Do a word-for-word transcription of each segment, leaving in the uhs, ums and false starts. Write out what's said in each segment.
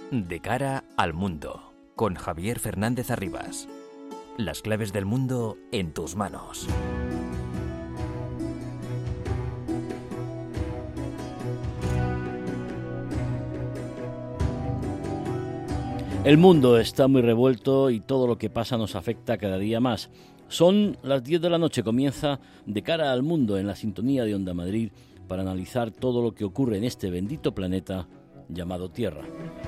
De cara al mundo, con Javier Fernández Arribas. Las claves del mundo en tus manos. El mundo está muy revuelto y todo lo que pasa nos afecta cada día más. Son las diez de la noche, comienza De cara al mundo en la sintonía de Onda Madrid para analizar todo lo que ocurre en este bendito planeta llamado Tierra.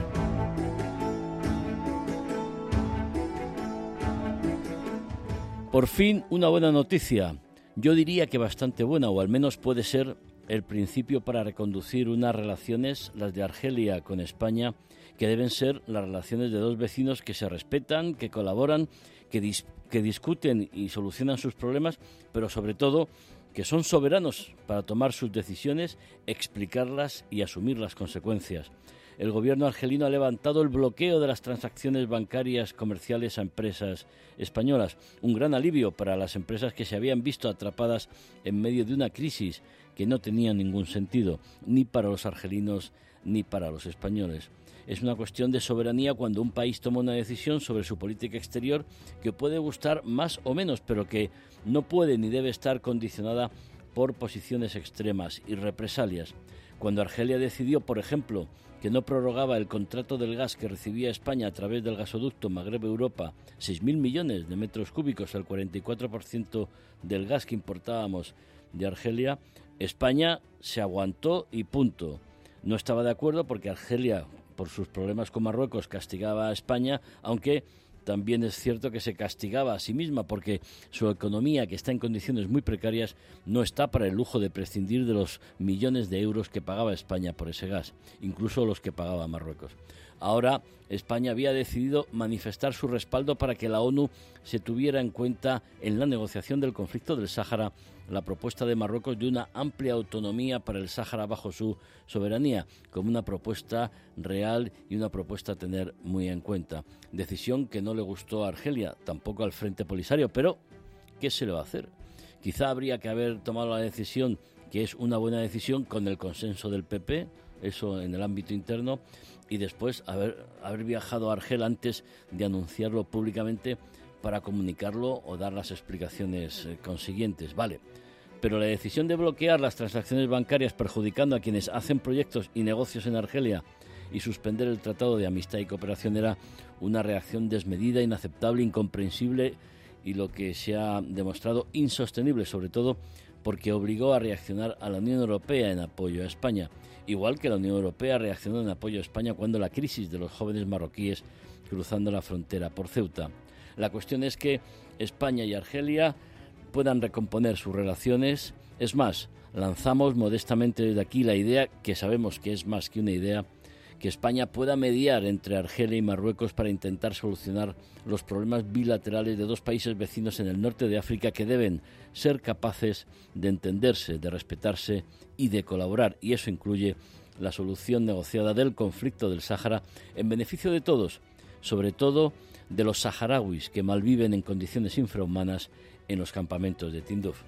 Por fin, una buena noticia. Yo diría que bastante buena, o al menos puede ser el principio para reconducir unas relaciones, las de Argelia con España, que deben ser las relaciones de dos vecinos que se respetan, que colaboran, que, dis- que discuten y solucionan sus problemas, pero sobre todo que son soberanos para tomar sus decisiones, explicarlas y asumir las consecuencias. El gobierno argelino ha levantado el bloqueo de las transacciones bancarias comerciales a empresas españolas. Un gran alivio para las empresas que se habían visto atrapadas en medio de una crisis que no tenía ningún sentido, ni para los argelinos ni para los españoles. Es una cuestión de soberanía cuando un país toma una decisión sobre su política exterior que puede gustar más o menos, pero que no puede ni debe estar condicionada por posiciones extremas y represalias. Cuando Argelia decidió, por ejemplo, que no prorrogaba el contrato del gas que recibía España a través del gasoducto Magreb-Europa, seis mil millones de metros cúbicos, el cuarenta y cuatro por ciento del gas que importábamos de Argelia, España se aguantó y punto. No estaba de acuerdo porque Argelia, por sus problemas con Marruecos, castigaba a España, aunque también es cierto que se castigaba a sí misma porque su economía, que está en condiciones muy precarias, no está para el lujo de prescindir de los millones de euros que pagaba España por ese gas, incluso los que pagaba Marruecos. Ahora España había decidido manifestar su respaldo para que la ONU se tuviera en cuenta en la negociación del conflicto del Sáhara la propuesta de Marruecos de una amplia autonomía para el Sáhara bajo su soberanía, como una propuesta real y una propuesta a tener muy en cuenta. Decisión que no le gustó a Argelia, tampoco al Frente Polisario, pero ¿qué se le va a hacer? Quizá habría que haber tomado la decisión, que es una buena decisión, con el consenso del P P, eso en el ámbito interno, y después haber, haber viajado a Argel antes de anunciarlo públicamente para comunicarlo o dar las explicaciones eh, consiguientes. Vale, pero la decisión de bloquear las transacciones bancarias perjudicando a quienes hacen proyectos y negocios en Argelia y suspender el Tratado de Amistad y Cooperación era una reacción desmedida, inaceptable, incomprensible y lo que se ha demostrado insostenible, sobre todo porque obligó a reaccionar a la Unión Europea en apoyo a España, igual que la Unión Europea reaccionó en apoyo a España cuando la crisis de los jóvenes marroquíes cruzando la frontera por Ceuta. La cuestión es que España y Argelia puedan recomponer sus relaciones. Es más, lanzamos modestamente desde aquí la idea, que sabemos que es más que una idea, que España pueda mediar entre Argelia y Marruecos para intentar solucionar los problemas bilaterales de dos países vecinos en el norte de África que deben ser capaces de entenderse, de respetarse y de colaborar. Y eso incluye la solución negociada del conflicto del Sáhara en beneficio de todos, sobre todo de los saharauis que malviven en condiciones infrahumanas en los campamentos de Tinduf.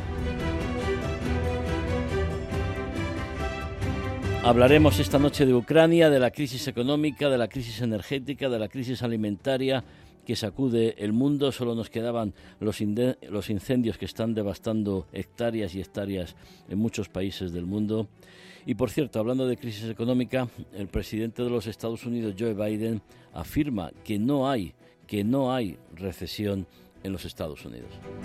Hablaremos esta noche de Ucrania, de la crisis económica, de la crisis energética, de la crisis alimentaria que sacude el mundo. Solo nos quedaban los, inde- los incendios que están devastando hectáreas y hectáreas en muchos países del mundo. Y por cierto, hablando de crisis económica, el presidente de los Estados Unidos, Joe Biden, afirma que no hay, que no hay recesión en los Estados Unidos.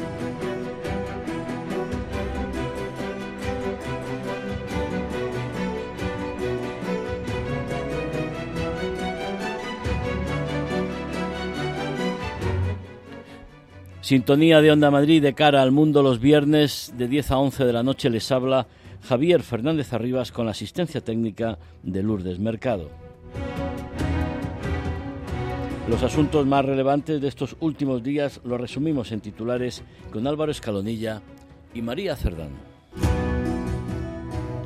Sintonía de Onda Madrid de cara al mundo los viernes de diez a once de la noche. Les habla Javier Fernández Arribas con la asistencia técnica de Lourdes Mercado. Los asuntos más relevantes de estos últimos días los resumimos en titulares con Álvaro Escalonilla y María Cerdán.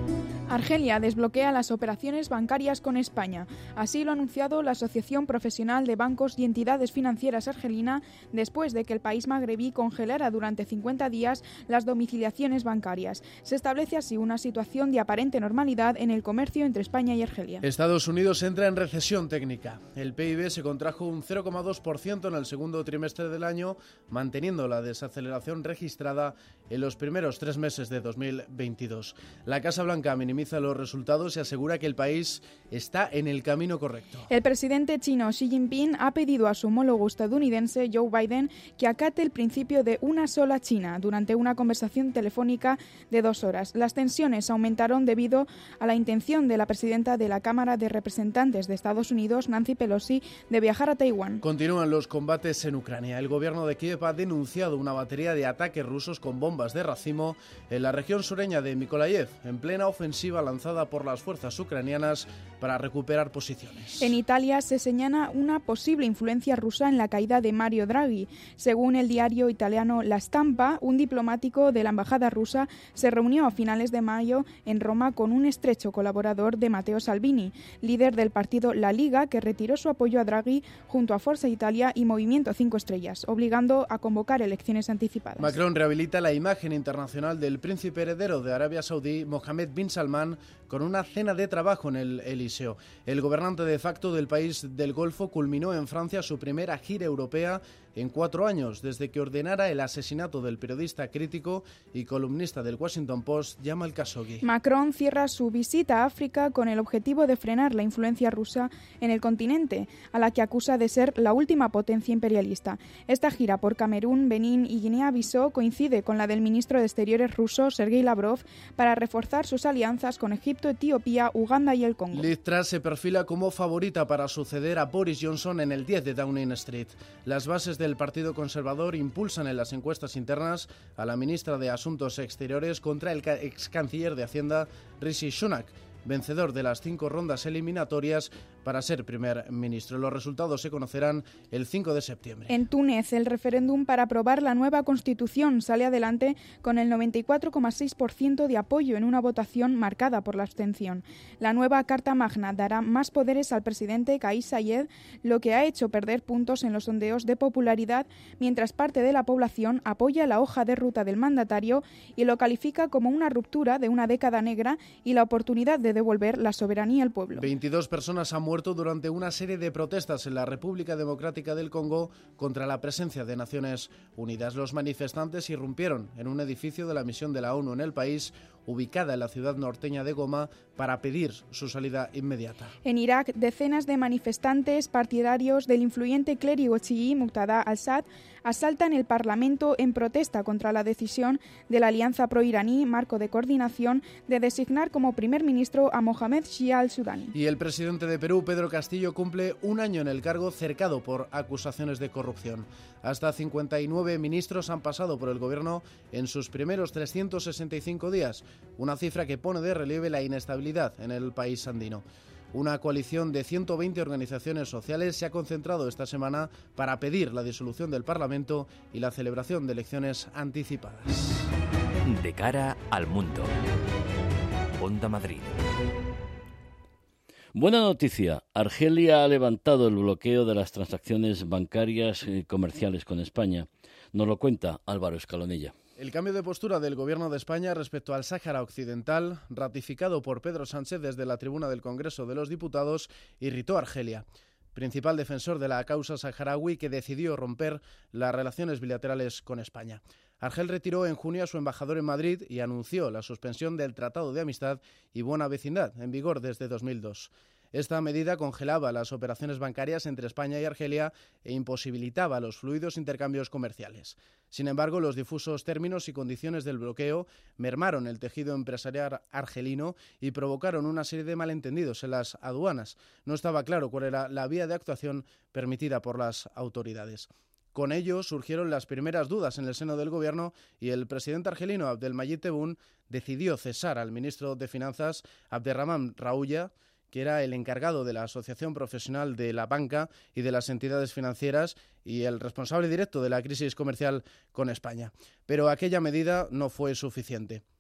Argelia desbloquea las operaciones bancarias con España. Así lo ha anunciado la Asociación Profesional de Bancos y Entidades Financieras argelina después de que el país magrebí congelara durante cincuenta días las domiciliaciones bancarias. Se establece así una situación de aparente normalidad en el comercio entre España y Argelia. Estados Unidos entra en recesión técnica. El P I B se contrajo un cero coma dos por ciento en el segundo trimestre del año, manteniendo la desaceleración registrada en los primeros tres meses de dos mil veintidós. La Casa Blanca minimiza los resultados y asegura que el país está en el camino correcto. El presidente chino Xi Jinping ha pedido a su homólogo estadounidense Joe Biden que acate el principio de una sola China durante una conversación telefónica de dos horas. Las tensiones aumentaron debido a la intención de la presidenta de la Cámara de Representantes de Estados Unidos, Nancy Pelosi, de viajar a Taiwán. Continúan los combates en Ucrania. El gobierno de Kiev ha denunciado una batería de ataques rusos con bombas de racimo en la región sureña de Mykolaiv, en plena ofensiva lanzada por las fuerzas ucranianas para recuperar posiciones. En Italia se señala una posible influencia rusa en la caída de Mario Draghi. Según el diario italiano La Stampa, un diplomático de la embajada rusa se reunió a finales de mayo en Roma con un estrecho colaborador de Matteo Salvini, líder del partido La Liga, que retiró su apoyo a Draghi junto a Forza Italia y Movimiento Cinco Estrellas, obligando a convocar elecciones anticipadas. Macron rehabilita la imagen internacional del príncipe heredero de Arabia Saudí, Mohammed bin Salman, con una cena de trabajo en el Elíseo. El gobernante de facto del país del Golfo culminó en Francia su primera gira europea en cuatro años, desde que ordenara el asesinato del periodista crítico y columnista del Washington Post, Jamal Khashoggi. Macron cierra su visita a África con el objetivo de frenar la influencia rusa en el continente, a la que acusa de ser la última potencia imperialista. Esta gira por Camerún, Benín y Guinea-Bissau coincide con la del ministro de Exteriores ruso, Sergei Lavrov, para reforzar sus alianzas con Egipto, Etiopía, Uganda y el Congo. Liz Truss se perfila como favorita para suceder a Boris Johnson en el diez de Downing Street. Las bases del Partido Conservador impulsan en las encuestas internas a la ministra de Asuntos Exteriores contra el ex canciller de Hacienda, Rishi Sunak, vencedor de las cinco rondas eliminatorias para ser primer ministro. Los resultados se conocerán el cinco de septiembre. En Túnez, el referéndum para aprobar la nueva Constitución sale adelante con el noventa y cuatro coma seis por ciento de apoyo en una votación marcada por la abstención. La nueva Carta Magna dará más poderes al presidente Kais Saied, lo que ha hecho perder puntos en los sondeos de popularidad, mientras parte de la población apoya la hoja de ruta del mandatario y lo califica como una ruptura de una década negra y la oportunidad de devolver la soberanía al pueblo. veintidós personas han muerto durante una serie de protestas en la República Democrática del Congo contra la presencia de Naciones Unidas. Los manifestantes irrumpieron en un edificio de la misión de la ONU en el país, ubicada en la ciudad norteña de Goma, para pedir su salida inmediata. En Irak, decenas de manifestantes partidarios del influyente clérigo chií Muqtada al-Sad asaltan el Parlamento en protesta contra la decisión de la Alianza Pro-Iraní, marco de coordinación, de designar como primer ministro a Mohamed Shia al-Sudani. Y el presidente de Perú, Pedro Castillo, cumple un año en el cargo, cercado por acusaciones de corrupción. Hasta cincuenta y nueve ministros han pasado por el gobierno en sus primeros trescientos sesenta y cinco días, una cifra que pone de relieve la inestabilidad en el país andino. Una coalición de ciento veinte organizaciones sociales se ha concentrado esta semana para pedir la disolución del Parlamento y la celebración de elecciones anticipadas. De cara al mundo. Onda Madrid. Buena noticia. Argelia ha levantado el bloqueo de las transacciones bancarias y comerciales con España. Nos lo cuenta Álvaro Escalonilla. El cambio de postura del Gobierno de España respecto al Sáhara Occidental, ratificado por Pedro Sánchez desde la tribuna del Congreso de los Diputados, irritó a Argelia, principal defensor de la causa saharaui, que decidió romper las relaciones bilaterales con España. Argel retiró en junio a su embajador en Madrid y anunció la suspensión del Tratado de Amistad y Buena Vecindad, en vigor desde dos mil dos. Esta medida congelaba las operaciones bancarias entre España y Argelia e imposibilitaba los fluidos intercambios comerciales. Sin embargo, los difusos términos y condiciones del bloqueo mermaron el tejido empresarial argelino y provocaron una serie de malentendidos en las aduanas. No estaba claro cuál era la vía de actuación permitida por las autoridades. Con ello surgieron las primeras dudas en el seno del gobierno y el presidente argelino Abdelmadjid Tebboune decidió cesar al ministro de Finanzas Abderrahmane Raouya, que era el encargado de la Asociación Profesional de la Banca y de las entidades financieras y el responsable directo de la crisis comercial con España. Pero aquella medida no fue suficiente.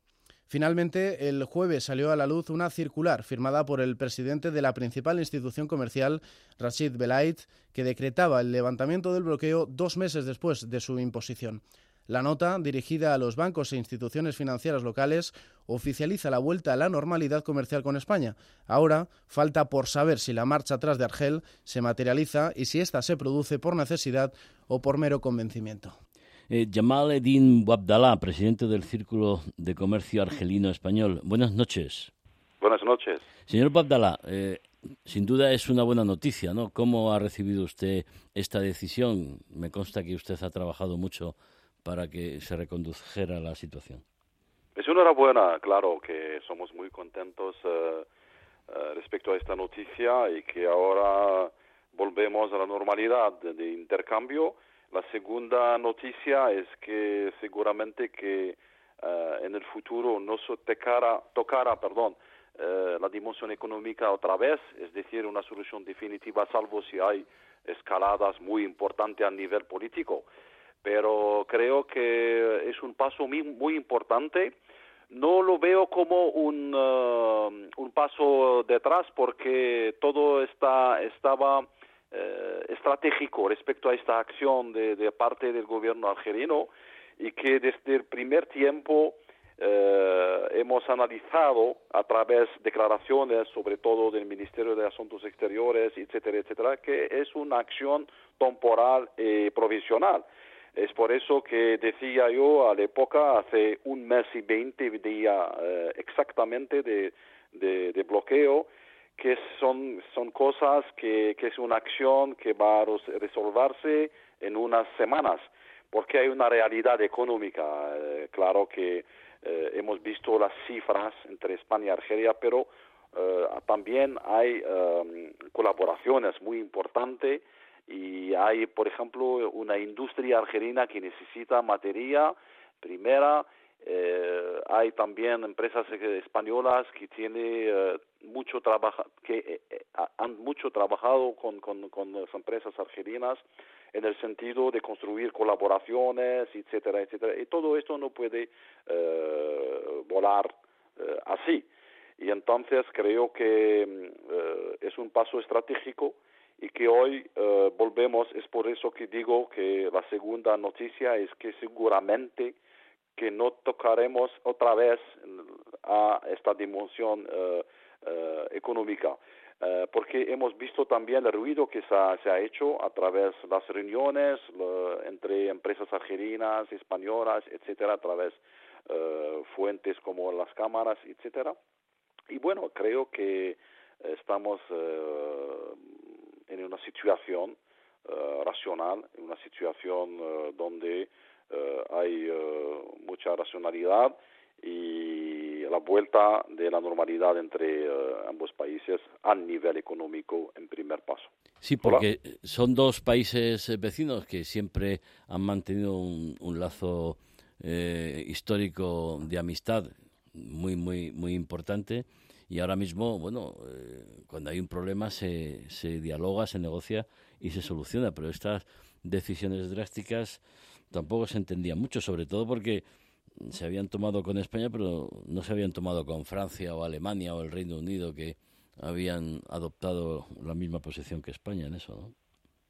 Finalmente, el jueves salió a la luz una circular firmada por el presidente de la principal institución comercial, Rachid Belaid, que decretaba el levantamiento del bloqueo dos meses después de su imposición. La nota, dirigida a los bancos e instituciones financieras locales, oficializa la vuelta a la normalidad comercial con España. Ahora falta por saber si la marcha atrás de Argel se materializa y si ésta se produce por necesidad o por mero convencimiento. Eh, Jamal Eddin Bouabdallah, presidente del Círculo de Comercio Argelino Español. Buenas noches. Buenas noches. Señor Bouabdallah, eh, sin duda es una buena noticia, ¿no? ¿Cómo ha recibido usted esta decisión? Me consta que usted ha trabajado mucho para que se recondujera la situación. Es una enhorabuena, claro, que somos muy contentos uh, uh, respecto a esta noticia y que ahora volvemos a la normalidad de, de intercambio. La segunda noticia es que seguramente que uh, en el futuro no se tocará, tocará perdón, uh, la dimensión económica otra vez, es decir, una solución definitiva, salvo si hay escaladas muy importantes a nivel político. Pero creo que es un paso muy, muy importante. No lo veo como un, uh, un paso detrás porque todo está, estaba eh, estratégico respecto a esta acción de, de parte del gobierno argelino y que desde el primer tiempo eh, hemos analizado a través de declaraciones, sobre todo del Ministerio de Asuntos Exteriores, etcétera, etcétera, que es una acción temporal y provisional. Es por eso que decía yo a la época, hace un mes y veinte días eh, exactamente de, de, de bloqueo, que son, son cosas que, que es una acción que va a resolverse en unas semanas, porque hay una realidad económica. Eh, claro que eh, hemos visto las cifras entre España y Argelia, pero eh, también hay eh, colaboraciones muy importantes. Y hay, por ejemplo, una industria argelina que necesita materia primera. Eh, hay también empresas españolas que tienen eh, mucho trabajo, que eh, han mucho trabajado con, con, con las empresas argelinas en el sentido de construir colaboraciones, etcétera, etcétera. Y todo esto no puede eh, volar eh, así. Y entonces creo que eh, es un paso estratégico. Y que hoy uh, volvemos, es por eso que digo que la segunda noticia es que seguramente que no tocaremos otra vez a esta dimensión uh, uh, económica, uh, porque hemos visto también el ruido que se ha, se ha hecho a través de las reuniones uh, entre empresas argelinas, españolas, etcétera, a través de uh, fuentes como las cámaras, etcétera. Y bueno, creo que estamos uh, en una situación uh, racional, en una situación uh, donde uh, hay uh, mucha racionalidad y la vuelta de la normalidad entre uh, ambos países a nivel económico en primer paso. Sí, porque Hola. Son dos países vecinos que siempre han mantenido un, un lazo eh, histórico de amistad muy, muy, muy importante. Y ahora mismo, bueno, eh, cuando hay un problema se, se dialoga, se negocia y se soluciona, pero estas decisiones drásticas tampoco se entendían mucho, sobre todo porque se habían tomado con España, pero no se habían tomado con Francia o Alemania o el Reino Unido, que habían adoptado la misma posición que España en eso, ¿no?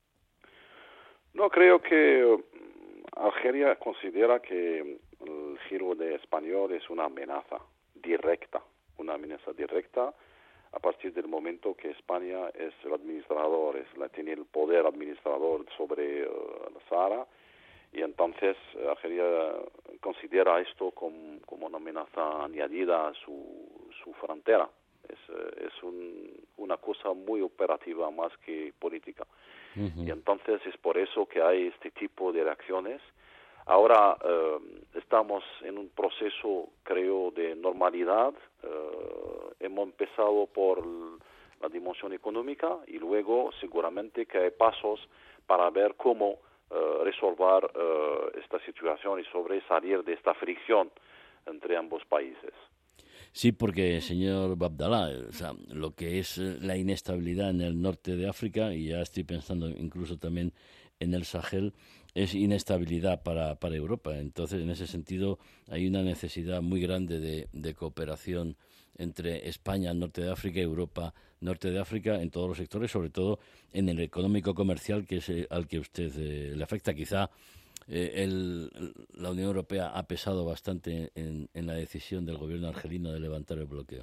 No, creo que Argelia considera que el giro de español es una amenaza directa. Una amenaza directa a partir del momento que España es el administrador, es la, tiene el poder administrador sobre uh, el Sahara, y entonces Argelia considera esto como, como una amenaza añadida a su, su frontera. Es, uh, es un, una cosa muy operativa más que política. Uh-huh. Y entonces es por eso que hay este tipo de reacciones. Ahora eh, estamos en un proceso, creo, de normalidad. Eh, hemos empezado por la dimensión económica y luego seguramente que hay pasos para ver cómo eh, resolver eh, esta situación y sobresalir de esta fricción entre ambos países. Sí, porque, señor Bouabdallah, o sea, lo que es la inestabilidad en el norte de África, y ya estoy pensando incluso también en el Sahel, es inestabilidad para, para Europa. Entonces, en ese sentido, hay una necesidad muy grande de, de cooperación entre España, norte de África, y Europa, norte de África, en todos los sectores, sobre todo en el económico-comercial, que es eh, al que usted eh, le afecta. Quizá eh, el, la Unión Europea ha pesado bastante en, en la decisión del gobierno argelino de levantar el bloqueo.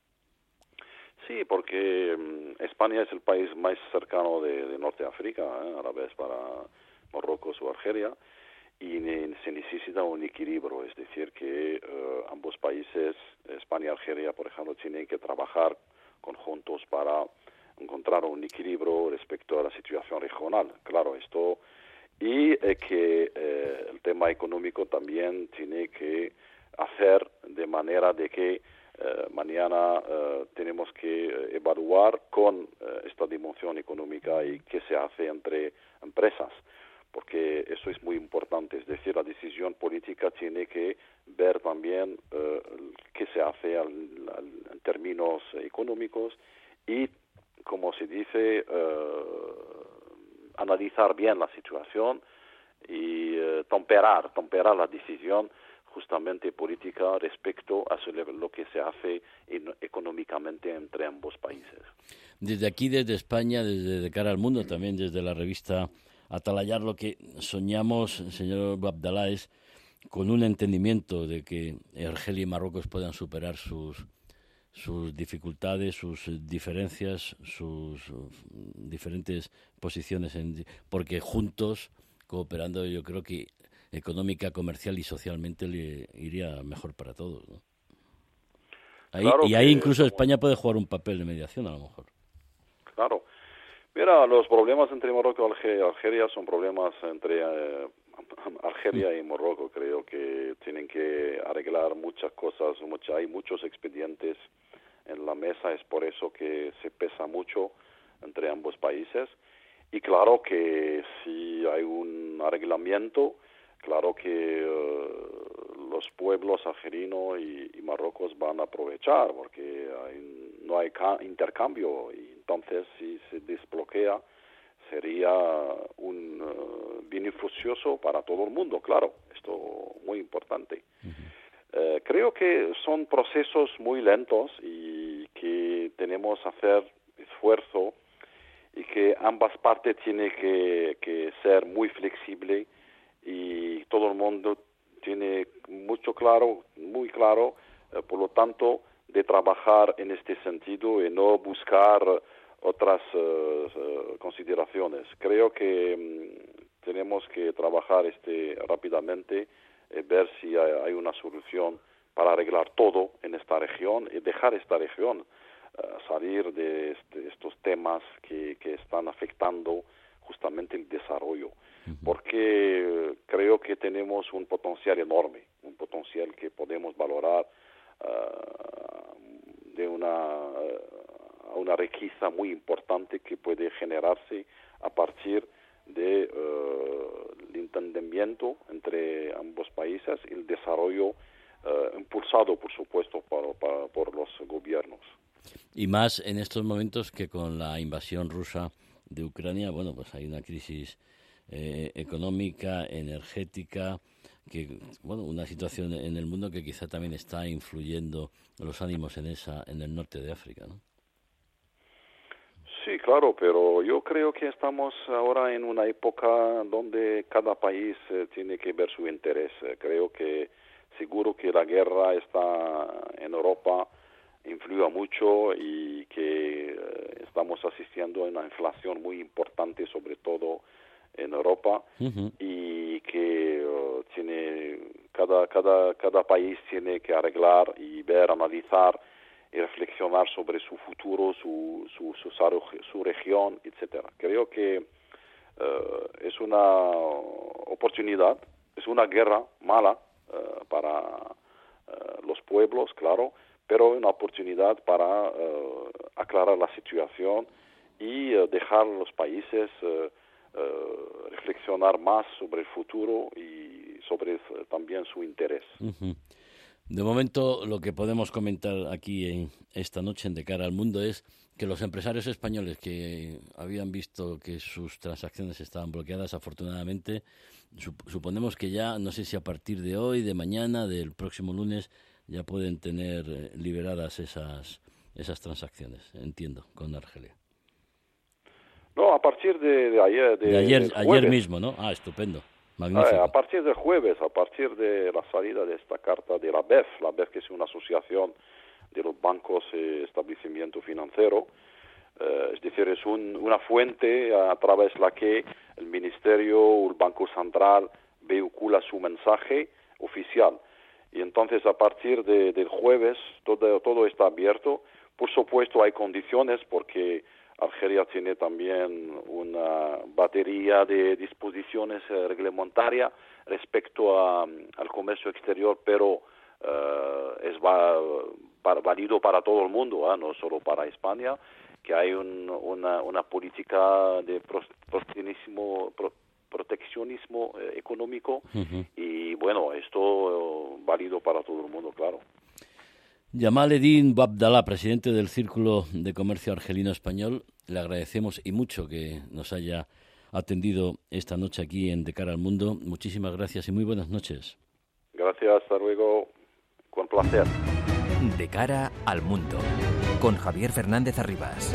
Sí, porque um, España es el país más cercano de, de Norte de África, ¿eh? a la vez para Marruecos o Argelia, y ne, se necesita un equilibrio, es decir, que uh, ambos países, España y Argelia, por ejemplo, tienen que trabajar conjuntos para encontrar un equilibrio respecto a la situación regional. Claro, esto, y eh, que eh, el tema económico también tiene que hacer de manera de que Uh, mañana uh, tenemos que uh, evaluar con uh, esta dimensión económica y qué se hace entre empresas, porque eso es muy importante, es decir, la decisión política tiene que ver también uh, qué se hace al, al, en términos económicos y, como se dice, uh, analizar bien la situación y uh, temperar, temperar la decisión justamente política respecto a lo que se hace en, económicamente entre ambos países. Desde aquí, desde España, desde de cara al mundo, también desde la revista Atalayar, lo que soñamos, señor Abdallah, es con un entendimiento de que Argelia y Marruecos puedan superar sus sus dificultades, sus diferencias, sus diferentes posiciones, en, porque juntos, cooperando, yo creo que económica, comercial y socialmente le iría mejor para todos, ¿no? Ahí, claro, y ahí incluso como... España puede jugar un papel de mediación, a lo mejor. Claro. Mira, los problemas entre Marruecos y Argelia son problemas entre eh, Argelia y Marruecos. Creo que tienen que arreglar muchas cosas, mucha, hay muchos expedientes en la mesa, es por eso que se pesa mucho entre ambos países. Y claro que si hay un arreglamiento, claro que uh, los pueblos argelinos y, y Marruecos van a aprovechar porque hay, no hay ca- intercambio y entonces si se desbloquea sería un uh, beneficioso para todo el mundo, claro, esto muy importante. Uh-huh. Uh, creo que son procesos muy lentos y que tenemos que hacer esfuerzo y que ambas partes tienen que, que ser muy flexibles y todo el mundo tiene mucho claro, muy claro, eh, por lo tanto, de trabajar en este sentido y no buscar otras uh, uh, consideraciones. Creo que um, tenemos que trabajar este rápidamente, eh, ver si hay, hay una solución para arreglar todo en esta región y dejar esta región uh, salir de este, estos temas que, que están afectando justamente el desarrollo. Porque creo que tenemos un potencial enorme, un potencial que podemos valorar uh, de una, uh, una riqueza muy importante que puede generarse a partir del de, uh, entendimiento entre ambos países y el desarrollo uh, impulsado, por supuesto, por, por, por los gobiernos. Y más en estos momentos que con la invasión rusa de Ucrania, bueno, pues hay una crisis Eh, económica, energética, que bueno, una situación en el mundo que quizá también está influyendo los ánimos en esa, en el norte de África, ¿no? Sí, claro, pero yo creo que estamos ahora en una época donde cada país eh, tiene que ver su interés. Creo que seguro que la guerra está en Europa influye mucho y que eh, estamos asistiendo a una inflación muy importante, sobre todo en Europa, uh-huh. y que uh, tiene cada cada cada país tiene que arreglar y ver, analizar y reflexionar sobre su futuro, su su su, su región, etcétera. Creo que uh, es una oportunidad, es una guerra mala uh, para uh, los pueblos, claro, pero una oportunidad para uh, aclarar la situación y uh, dejar a los países uh, Uh, reflexionar más sobre el futuro y sobre uh, también su interés. Uh-huh. De momento, lo que podemos comentar aquí en esta noche en De Cara al Mundo es que los empresarios españoles que habían visto que sus transacciones estaban bloqueadas, afortunadamente, suponemos que ya, no sé si a partir de hoy, de mañana, del próximo lunes, ya pueden tener liberadas esas esas transacciones, entiendo, con Argelia. No, a partir de, de ayer. De, de ayer, ayer mismo, ¿no? Ah, estupendo. Magnífico. A partir del jueves, a partir de la salida de esta carta de la B E F, la B E F que es una asociación de los bancos y establecimiento financiero, eh, es decir, es un, una fuente a través de la que el Ministerio o el Banco Central vehicula su mensaje oficial. Y entonces a partir de, del jueves todo, todo está abierto. Por supuesto hay condiciones porque Argelia tiene también una batería de disposiciones eh, reglamentarias respecto a, al comercio exterior, pero eh, es va, para, válido para todo el mundo, ¿eh? No solo para España, que hay un, una, una política de proteccionismo, pro, proteccionismo eh, económico uh-huh. Y bueno, esto eh, válido para todo el mundo, claro. Yamal Eddin Bouabdallah, presidente del Círculo de Comercio Argelino Español, le agradecemos y mucho que nos haya atendido esta noche aquí en De Cara al Mundo. Muchísimas gracias y muy buenas noches. Gracias, hasta luego. Con placer. De Cara al Mundo, con Javier Fernández Arribas.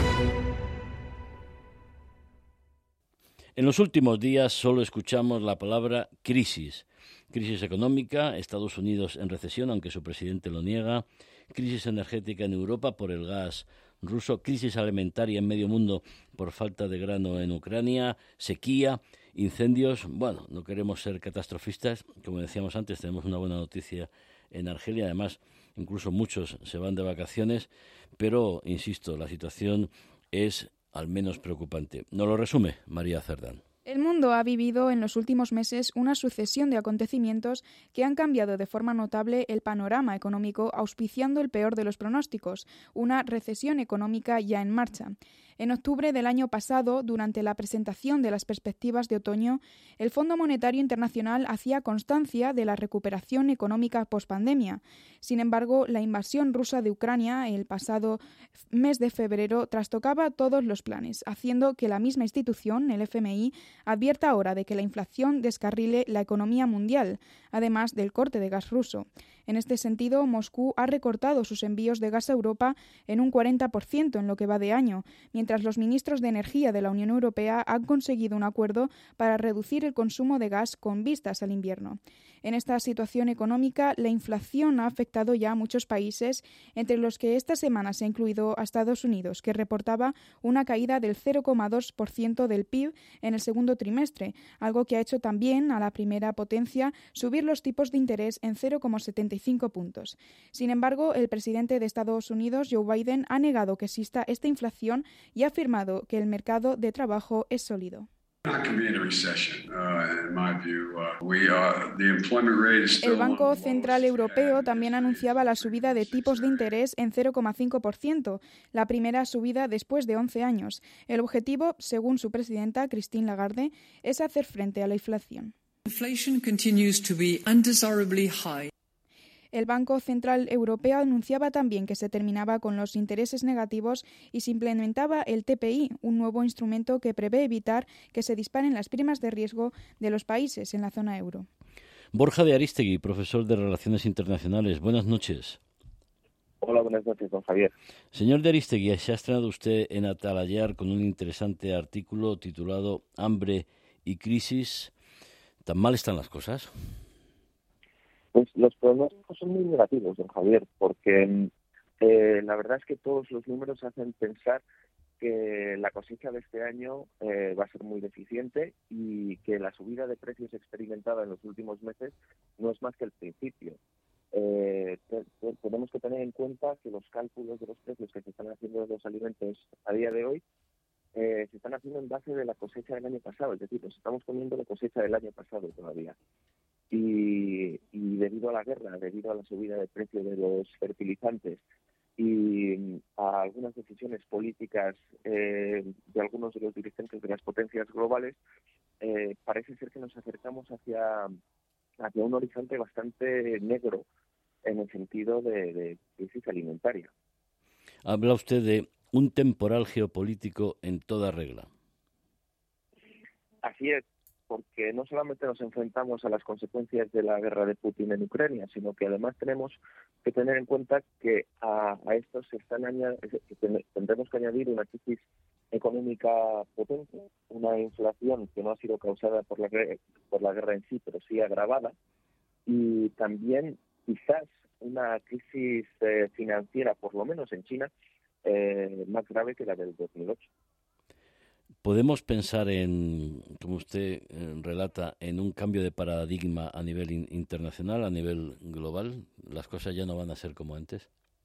En los últimos días solo escuchamos la palabra crisis. Crisis económica, Estados Unidos en recesión, aunque su presidente lo niega. Crisis energética en Europa por el gas ruso. Crisis alimentaria en medio mundo por falta de grano en Ucrania. Sequía, incendios. Bueno, no queremos ser catastrofistas. Como decíamos antes, tenemos una buena noticia en Argelia. Además, incluso muchos se van de vacaciones. Pero, insisto, la situación es al menos preocupante. Nos lo resume María Cerdán. El mundo ha vivido en los últimos meses una sucesión de acontecimientos que han cambiado de forma notable el panorama económico, auspiciando el peor de los pronósticos, una recesión económica ya en marcha. En octubre del año pasado, durante la presentación de las perspectivas de otoño, el Fondo Monetario Internacional hacía constancia de la recuperación económica pospandemia. Sin embargo, la invasión rusa de Ucrania el pasado mes de febrero trastocaba todos los planes, haciendo que la misma institución, el F M I, advierta ahora de que la inflación descarrile la economía mundial, además del corte de gas ruso. En este sentido, Moscú ha recortado sus envíos de gas a Europa en un cuarenta por ciento en lo que va de año, mientras los ministros de Energía de la Unión Europea han conseguido un acuerdo para reducir el consumo de gas con vistas al invierno. En esta situación económica, la inflación ha afectado ya a muchos países, entre los que esta semana se ha incluido a Estados Unidos, que reportaba una caída del cero coma dos por ciento del P I B en el segundo trimestre, algo que ha hecho también a la primera potencia subir los tipos de interés en cero coma setenta y cinco puntos. Sin embargo, el presidente de Estados Unidos, Joe Biden, ha negado que exista esta inflación y ha afirmado que el mercado de trabajo es sólido. El Banco Central Europeo también anunciaba la subida de tipos de interés en cero coma cinco por ciento, la primera subida después de once años. El objetivo, según su presidenta, Christine Lagarde, es hacer frente a la inflación. Inflation continues to be undesirably high. El Banco Central Europeo anunciaba también que se terminaba con los intereses negativos y se implementaba el T P I, un nuevo instrumento que prevé evitar que se disparen las primas de riesgo de los países en la zona euro. Borja de Aristegui, profesor de Relaciones Internacionales. Buenas noches. Hola, buenas noches, don Javier. Señor de Aristegui, se ha estrenado usted en Atalayar con un interesante artículo titulado Hambre y crisis. ¿Tan mal están las cosas? Pues los pronósticos son muy negativos, don Javier, porque eh, la verdad es que todos los números hacen pensar que la cosecha de este año eh, va a ser muy deficiente y que la subida de precios experimentada en los últimos meses no es más que el principio. Eh, te, te, tenemos que tener en cuenta que los cálculos de los precios que se están haciendo de los alimentos a día de hoy eh, se están haciendo en base de la cosecha del año pasado, es decir, nos estamos comiendo la cosecha del año pasado todavía. Y, y debido a la guerra, debido a la subida de precio de los fertilizantes y a algunas decisiones políticas eh, de algunos de los dirigentes de las potencias globales, eh, parece ser que nos acercamos hacia, hacia un horizonte bastante negro en el sentido de, de crisis alimentaria. Habla usted de un temporal geopolítico en toda regla. Así es, porque no solamente nos enfrentamos a las consecuencias de la guerra de Putin en Ucrania, sino que además tenemos que tener en cuenta que a, a esto se están añad- que tendremos que añadir una crisis económica potente, una inflación que no ha sido causada por la, por la guerra en sí, pero sí agravada, y también quizás una crisis eh, financiera, por lo menos en China, eh, más grave que la del dos mil ocho. ¿Podemos pensar en, como usted eh, relata, en un cambio de paradigma a nivel in- internacional, a nivel global? ¿Las cosas ya no van a ser como antes?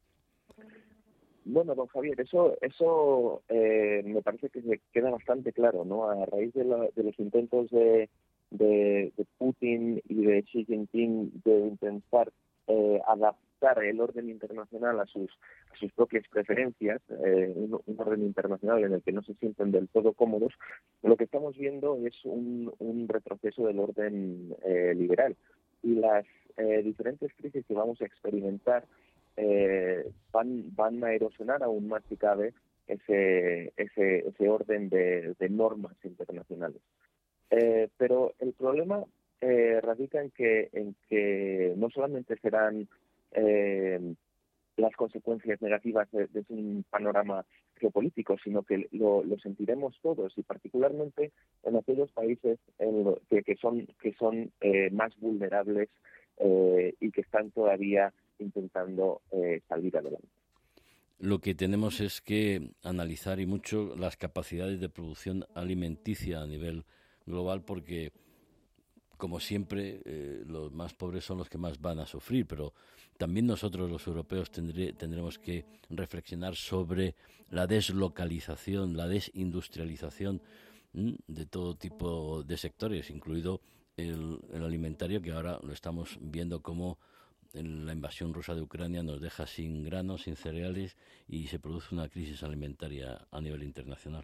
Bueno, don Javier, eso eso eh, me parece que se queda bastante claro, ¿no? A raíz de, la, de los intentos de, de, de Putin y de Xi Jinping de intentar eh, adaptar el orden internacional a sus a sus propias preferencias, eh, un, un orden internacional en el que no se sienten del todo cómodos, lo que estamos viendo es un, un retroceso del orden eh, liberal. Y las eh, diferentes crisis que vamos a experimentar Eh, van van a erosionar aún más si cabe ese ese ese orden de, de normas internacionales. Eh, pero el problema eh, radica en que en que no solamente serán eh, las consecuencias negativas de, de un panorama geopolítico, sino que lo, lo sentiremos todos, y particularmente en aquellos países en lo, que, que son que son eh, más vulnerables eh, y que están todavía intentando eh, salir adelante. Lo que tenemos es que analizar y mucho las capacidades de producción alimenticia a nivel global, porque, como siempre, eh, los más pobres son los que más van a sufrir, pero también nosotros los europeos tendré, tendremos que reflexionar sobre la deslocalización, la desindustrialización ¿m? de todo tipo de sectores, incluido el, el alimentario, que ahora lo estamos viendo como la invasión rusa de Ucrania nos deja sin granos, sin cereales, y se produce una crisis alimentaria a nivel internacional.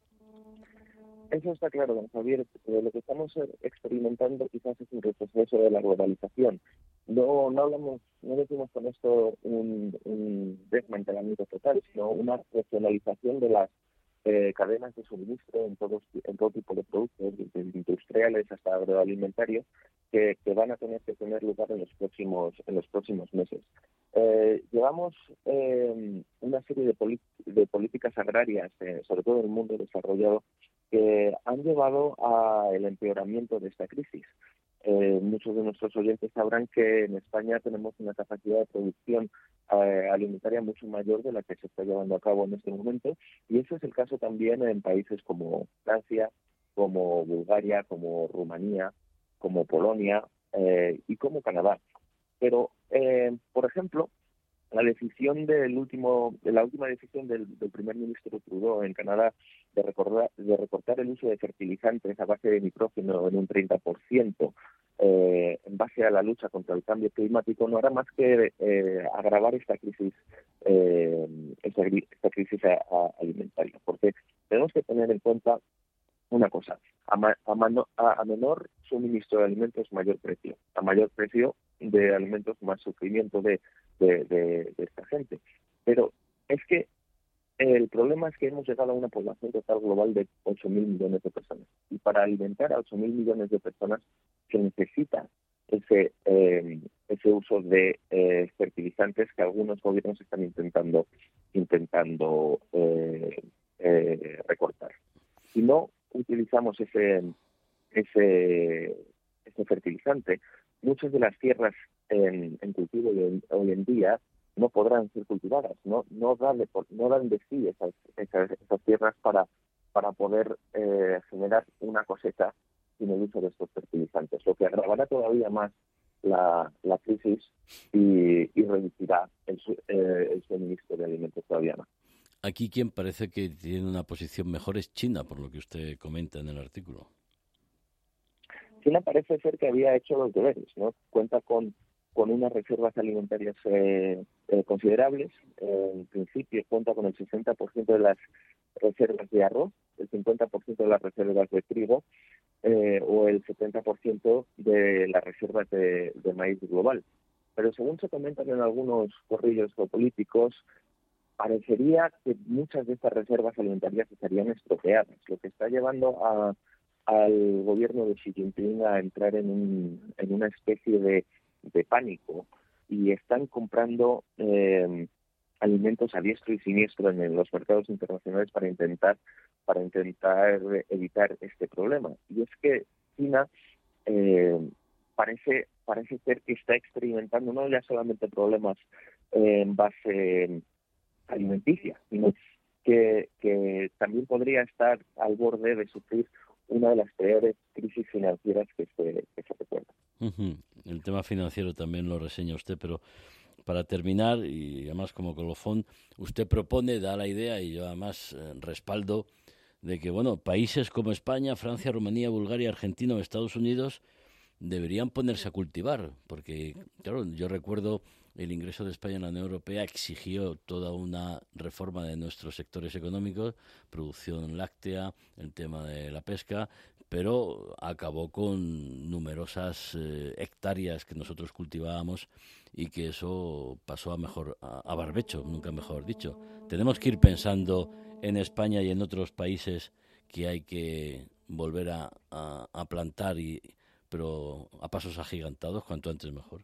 Eso está claro, don Javier. Eh, lo que estamos experimentando quizás es un retroceso de la globalización. No, no hablamos, no decimos con esto un, un desmantelamiento total, sino una regionalización de las eh, cadenas de suministro en todos en todo tipo de productos, desde industriales hasta agroalimentarios, que, que van a tener que tener lugar en los próximos en los próximos meses. Eh, llevamos eh, una serie de, de políticas agrarias, eh, sobre todo en el mundo desarrollado, que han llevado al empeoramiento de esta crisis. Eh, muchos de nuestros oyentes sabrán que en España tenemos una capacidad de producción eh, alimentaria mucho mayor de la que se está llevando a cabo en este momento, y eso es el caso también en países como Francia, como Bulgaria, como Rumanía, como Polonia eh, y como Canadá. Pero, eh, por ejemplo, la decisión del último, de la última decisión del, del primer ministro Trudeau en Canadá de, recordar, de recortar el uso de fertilizantes a base de nitrógeno en un treinta por ciento eh, en base a la lucha contra el cambio climático no hará más que eh, agravar esta crisis, eh, esta, esta crisis a, a alimentaria, porque tenemos que tener en cuenta una cosa: a, ma, a, mano, a, a menor suministro de alimentos, mayor precio; a mayor precio de alimentos, más sufrimiento de De, de, de esta gente. Pero es que el problema es que hemos llegado a una población total global de ocho mil millones de personas, y para alimentar a ocho mil millones de personas se necesita ese eh, ese uso de eh, fertilizantes que algunos gobiernos están intentando intentando eh, eh, recortar. Si no utilizamos ese ese ese fertilizante, muchas de las tierras en, en cultivo hoy, hoy en día no podrán ser cultivadas, no no dan de, no dan de sí esas, esas, esas tierras para para poder eh, generar una cosecha sin el uso de estos fertilizantes, lo que agravará todavía más la, la crisis y, y reducirá el, eh, el suministro de alimentos todavía más. Aquí quien parece que tiene una posición mejor es China, por lo que usted comenta en el artículo. China parece ser que había hecho los deberes, ¿no? Cuenta con, con unas reservas alimentarias eh, eh, considerables. Eh, en principio cuenta con el sesenta por ciento de las reservas de arroz, el cincuenta por ciento de las reservas de trigo eh, o el setenta por ciento de las reservas de, de maíz global. pero según se comentan en algunos corrillos geopolíticos, parecería que muchas de estas reservas alimentarias estarían estropeadas, lo que está llevando a, al gobierno de Xi Jinping a entrar en, un, en una especie de, de pánico, y están comprando eh, alimentos a diestro y siniestro en, en los mercados internacionales para intentar para intentar evitar este problema. Y es que China eh, parece parece ser que está experimentando no ya solamente problemas eh, en base alimenticia, sino que, que también podría estar al borde de sufrir una de las peores crisis financieras que se, que se recuerda. Uh-huh. El tema financiero también lo reseña usted, pero para terminar, y además como colofón, usted propone, da la idea, y yo además eh, respaldo, de que bueno, países como España, Francia, Rumanía, Bulgaria, Argentina o Estados Unidos deberían ponerse a cultivar, porque claro, yo recuerdo el ingreso de España en la Unión Europea exigió toda una reforma de nuestros sectores económicos, producción láctea, el tema de la pesca, pero acabó con numerosas eh, hectáreas que nosotros cultivábamos y que eso pasó a mejor a, a barbecho, nunca mejor dicho. Tenemos que ir pensando en España y en otros países que hay que volver a, a, a plantar, y pero a pasos agigantados, cuanto antes mejor.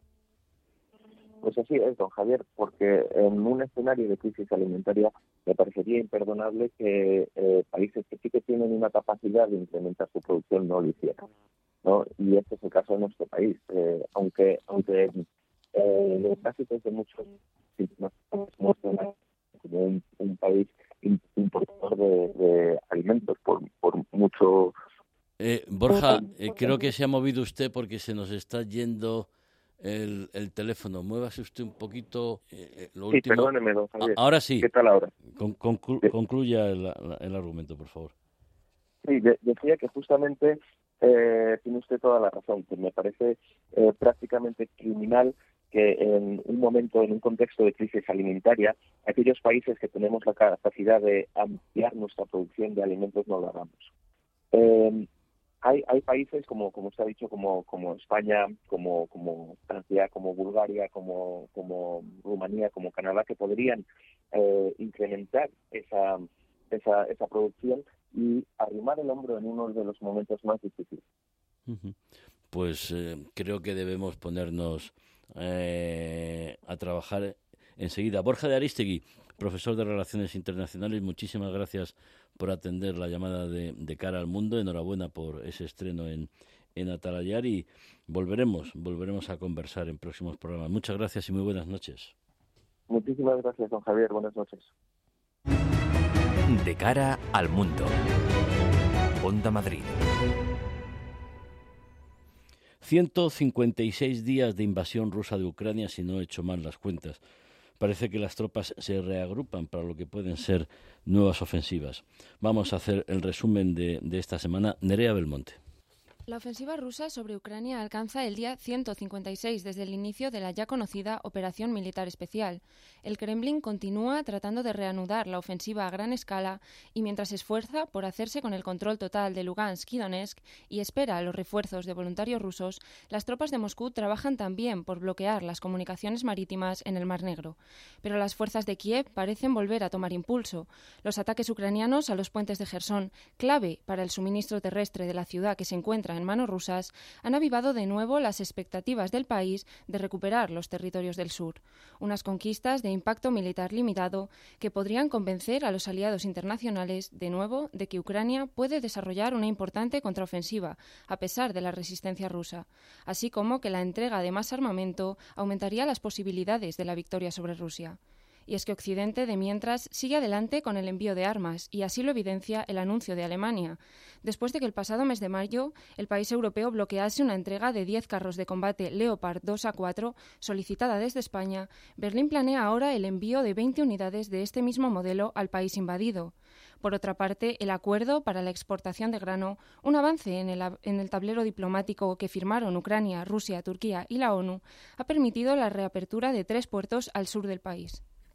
Pues así es, don Javier, porque en un escenario de crisis alimentaria me parecería imperdonable que eh, países que sí que tienen una capacidad de incrementar su producción no lo hicieran, ¿no? Y este es el caso de nuestro país, eh, aunque aunque eh, los gráficos de muchos nos muestran como un, un país importador de, de alimentos por, por mucho. Eh, Borja, eh, creo que se ha movido usted porque se nos está yendo el, el teléfono. Muévase usted un poquito. Eh, lo sí, último. Perdóneme, don Javier. Ahora sí. ¿Qué tal ahora? Con, conclu, sí. Concluya el, el argumento, por favor. Sí, de, decía que justamente eh, tiene usted toda la razón, que me parece eh, prácticamente criminal que en un momento, en un contexto de crisis alimentaria, aquellos países que tenemos la capacidad de ampliar nuestra producción de alimentos no lo hagamos. Eh, hay, hay países, como como usted ha dicho, como como España, como como Francia, como Bulgaria, como como Rumanía, como Canadá, que podrían eh, incrementar esa, esa esa producción y arrimar el hombro en uno de los momentos más difíciles. Uh-huh. Pues eh, creo que debemos ponernos eh, a trabajar enseguida. Borja de Arístegui, profesor de Relaciones Internacionales, muchísimas gracias por atender la llamada de, de Cara al Mundo. Enhorabuena por ese estreno en, en Atalayar, y volveremos, volveremos a conversar en próximos programas. Muchas gracias y muy buenas noches. Muchísimas gracias, don Javier. Buenas noches. De Cara al Mundo. Onda Madrid. ciento cincuenta y seis días de invasión rusa de Ucrania, si no he hecho mal las cuentas. Parece que las tropas se reagrupan para lo que pueden ser nuevas ofensivas. Vamos a hacer el resumen de, de esta semana. Nerea Belmonte. La ofensiva rusa sobre Ucrania alcanza el día ciento cincuenta y seis desde el inicio de la ya conocida Operación Militar Especial. El Kremlin continúa tratando de reanudar la ofensiva a gran escala y mientras se esfuerza por hacerse con el control total de Lugansk y Donetsk y espera a los refuerzos de voluntarios rusos, las tropas de Moscú trabajan también por bloquear las comunicaciones marítimas en el Mar Negro. Pero las fuerzas de Kiev parecen volver a tomar impulso. Los ataques ucranianos a los puentes de Jersón, clave para el suministro terrestre de la ciudad que se encuentra en manos rusas, han avivado de nuevo las expectativas del país de recuperar los territorios del sur. Unas conquistas de impacto militar limitado que podrían convencer a los aliados internacionales de nuevo de que Ucrania puede desarrollar una importante contraofensiva a pesar de la resistencia rusa, así como que la entrega de más armamento aumentaría las posibilidades de la victoria sobre Rusia. Y es que Occidente, de mientras, sigue adelante con el envío de armas, y así lo evidencia el anuncio de Alemania. Después de que el pasado mes de mayo el país europeo bloquease una entrega de diez carros de combate Leopard dos A cuatro solicitada desde España, Berlín planea ahora el envío de veinte unidades de este mismo modelo al país invadido. Por otra parte, el acuerdo para la exportación de grano, un avance en el, en el tablero diplomático que firmaron Ucrania, Rusia, Turquía y la ONU, ha permitido la reapertura de tres puertos al sur del país.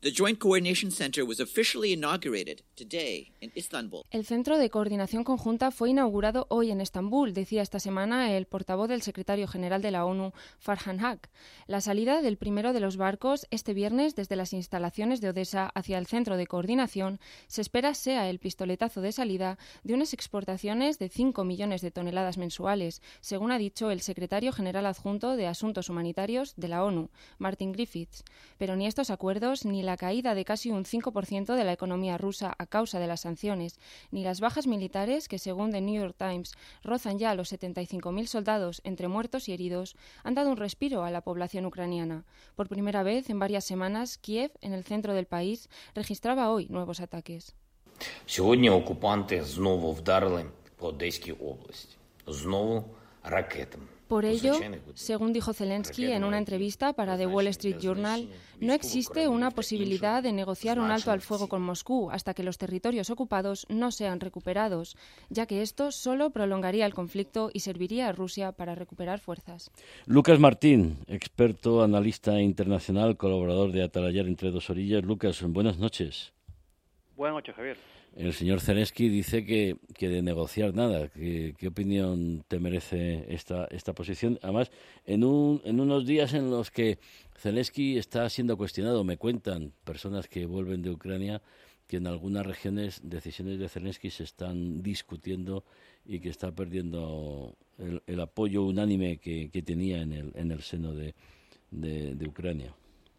The Joint Coordination Center was officially inaugurated today in Istanbul. El Centro de Coordinación Conjunta fue inaugurado hoy en Estambul, decía esta semana el portavoz del secretario general de la ONU, Farhan Haq. La salida del primero de los barcos este viernes desde las instalaciones de Odessa hacia el Centro de Coordinación se espera sea el pistoletazo de salida de unas exportaciones de cinco millones de toneladas mensuales, según ha dicho el secretario general adjunto de Asuntos Humanitarios de la ONU, Martin Griffiths. Pero ni estos acuerdos ni la La caída de casi un cinco por ciento de la economía rusa a causa de las sanciones, ni las bajas militares, que según The New York Times rozan ya los setenta y cinco mil soldados entre muertos y heridos, han dado un respiro a la población ucraniana. Por primera vez en varias semanas, Kiev, en el centro del país, registraba hoy nuevos ataques. Сьогодні окупанти знову вдарили по Одеській області. Знову ракетами. Por ello, según dijo Zelensky en una entrevista para The Wall Street Journal, no existe una posibilidad de negociar un alto al fuego con Moscú hasta que los territorios ocupados no sean recuperados, ya que esto solo prolongaría el conflicto y serviría a Rusia para recuperar fuerzas. Lucas Martín, experto, analista internacional, colaborador de Atalayar entre dos orillas. Lucas, buenas noches. Buenas noches, Javier. El señor Zelensky dice que, que de negociar nada. ¿Qué, qué opinión te merece esta, esta posición? Además, en, un, en unos días en los que Zelensky está siendo cuestionado, me cuentan personas que vuelven de Ucrania que en algunas regiones decisiones de Zelensky se están discutiendo y que está perdiendo el, el apoyo unánime que, que tenía en el, en el seno de, de, de Ucrania.